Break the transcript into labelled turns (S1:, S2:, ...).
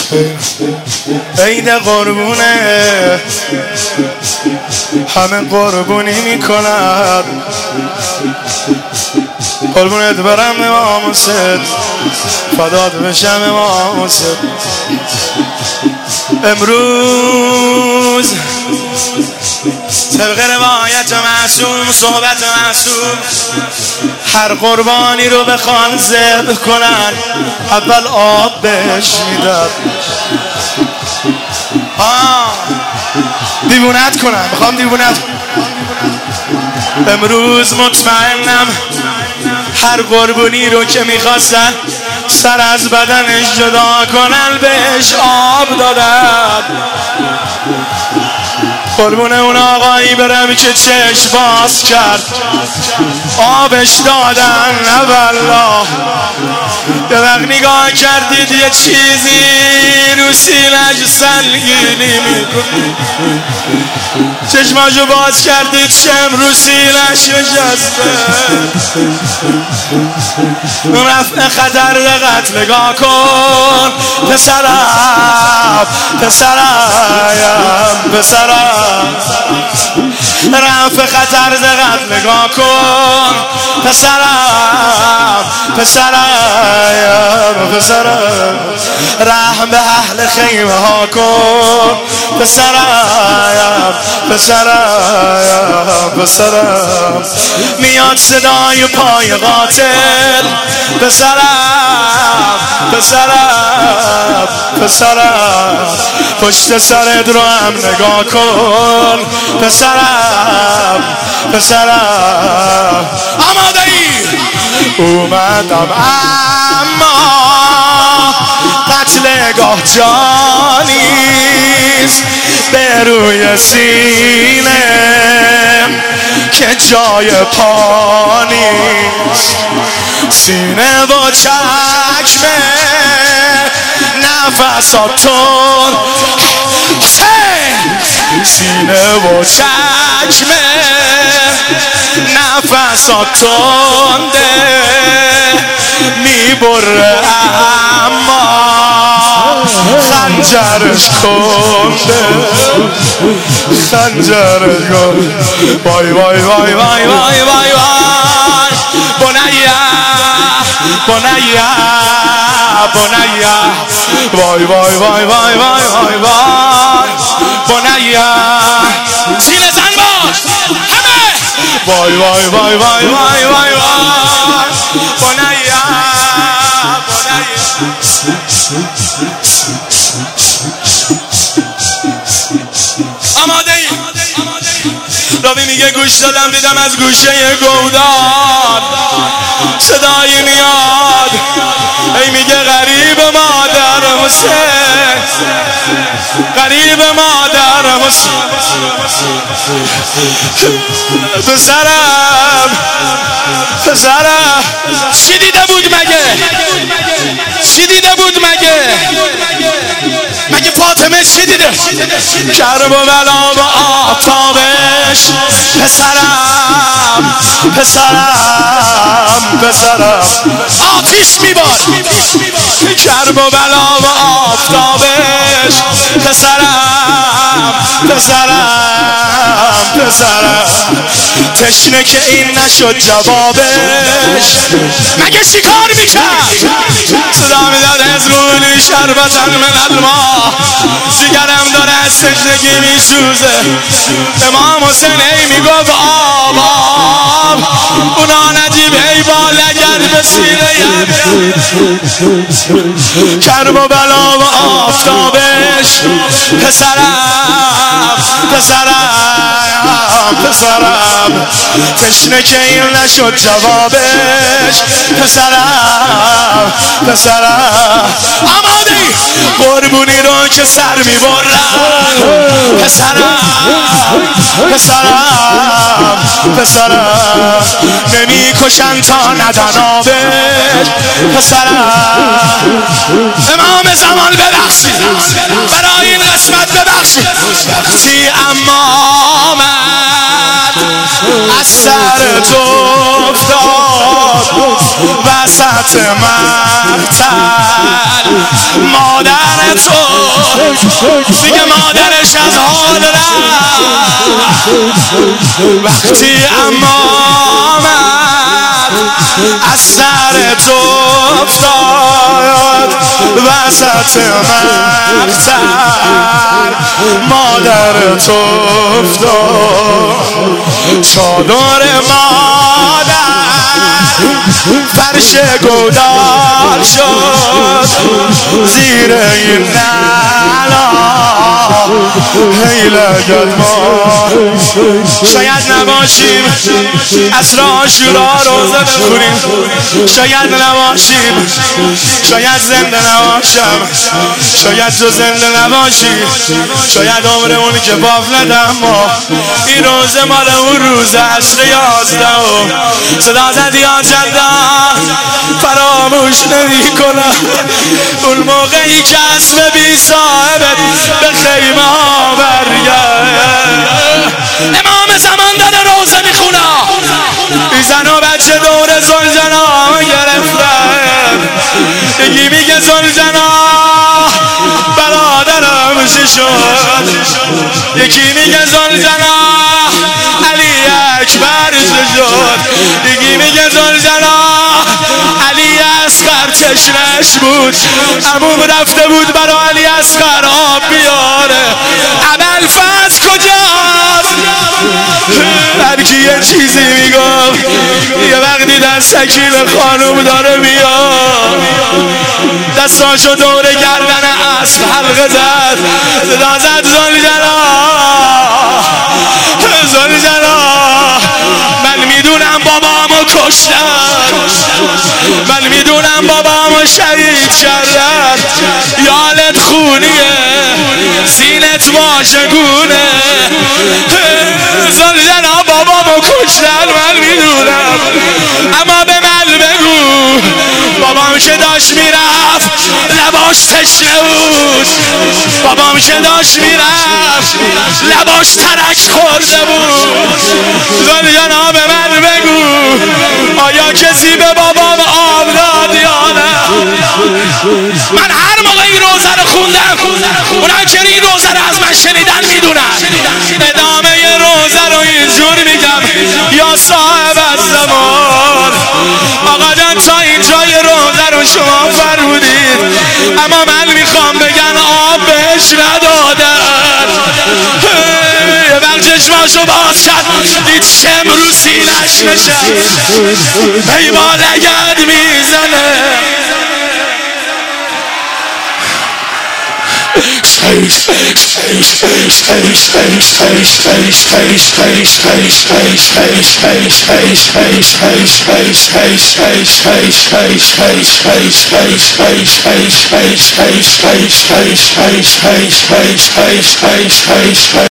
S1: عید قربونه همه قربونی میکنن. قربونت برم امام حسین، فدات بشم امام حسین. امروز طبق روایت معصوم، صحبت معصوم، هر قربانی رو بخوان ذبح کنن اول آب بهش میدن، دیوونت کنن، میخوام دیوونت. امروز مطمئنم هر قربانی رو که میخواستن سر از بدنش جدا کنن بهش آب دادن. قربون اون آقایی برم که چشم باز کرد آبش دادن. نه والله یه وقت نگاه کردید یه چیزی رو سینه‌اش سنگینی میکنه، چشماشو باز کردید شم رو سینه‌اش نشسته. رفع خطر دقت نگاه کن پسرم، پسرم، پسرم، رفع خطر دقت نگاه کن پسرم، پسرم، پسرم، رحم به اهل خیمه ها کن پسرم، پسرم، پسرم، میاد صدای پای قاتل پسرم، پسرم، پسرم، پشت سرت رو هم نگاه کن پسرم، پسرم. آماده ای؟ اومدم اما قتلگاه جانیست به روی سینه که جای پا نیست، سینه و چشم نفساتون، سینه و چشم نفساتون میبره اما خنجرش کنده، خنجرش کنده. وای وای وای وای وای وای وای بنیا، بنیا، بنیا، وای وای وای وای وای وای وای بنیا، سینه زن باش همه، وای وای وای وای وای وای وای بنیا، بنیا. آماده ای؟ راوی میگه گوش دادم دیدم از گوشه گودان صدایی میاد، ای میگه غریب مادر حسین، غریب مادر حسین، پسرم، پسرم، چی دیده بود مگه؟ چی دیده بود مگه؟ مگه فاطمه چی دیده؟ کرب و بلا و آفتابش پسرم، پسرم، پسرم، آتیش میبار کرب و بلا و آفتابش پسرم، پسرم، پسرم، تشنه که این نشد جوابش مگه شکار میکرد؟ صدا میداد ازرونی شربتن من الماء، جگرم داره از تشنگی میسوزه. امام حسین ای میگفت آب آب، اونا نجیب ای بالگر به سینه کرب و بلا و آفتابش پسرم، پسرم، پسرم، تشنه که این نشد جوابش پسرم، پسرم. آمادی؟ قربونی رو که سر میبرن پسرم، پسرم، پسرم، نمیکشن تا ندن آبش پسرم. امام زمان ببخشید برای این قسمت ببخشید. وقتی امامت از سر تو افتاد وسط مقتل مادر تو دیگه مادرش از حال رفت وقتی امامت از سر تو افتاد وسط مقتل مادر تو افتاد چادر مادر فرش گودال شد زیر این نلا هیلگت ما شاید نباشیم عصر عاشورا روزه بخونیم شاید نباشیم شاید زنده نباشم شاید تو زنده نباشی شاید عمرمون که بافلت اما این روزه مال اون روز عصر 11 صدا زد یا جدا فراموش نمی کنم اون موقعی که اسب بی صاحبت به خیمه ها برگرد امام زمان داره روزه میخونه این زن و بچه دور زلجنا گرفتن یکی میگه زلجنا برادرم چی شد یکی میگه زلجنا علی اکبر چی شد یکی میگه زلجنا علی اصغر چشمش بود عموم رفته بود برای علی اصغر آب بیاره ابوالفضل کجاست هر کی یه چیزی میگفت یه وقتی دستکی به خانوم داره میاد دستاشو دور گردن اسب حلقه زد صدا زد زلجنا زلجنا من میدونم بابامو کشتن من میدونم بابامو شهید کردن یالت خونیه سینت واژگونه زلجنا بابامو کشتن من میدونم اما به من بگو بابام که داشت میرفت لباش تشنه بود بابام که داشت میرفت لباش ترک خورده بود زلجنا به من بگو آیا کسی به بابام آب داد یا نه من هر موقع این روزه رو خوندم اونا که این روزه رو از من شنیدن میدونن ادامه روزه رو اینجور میگم یا صاحب الزمان آقا جان تا اینجای روزه رو شما فرمودید اما من میخوام بگن آب بهش ندادن یه وقت چشماشو باز کرد دید شم رو سینش نشد پیما لگد میزنه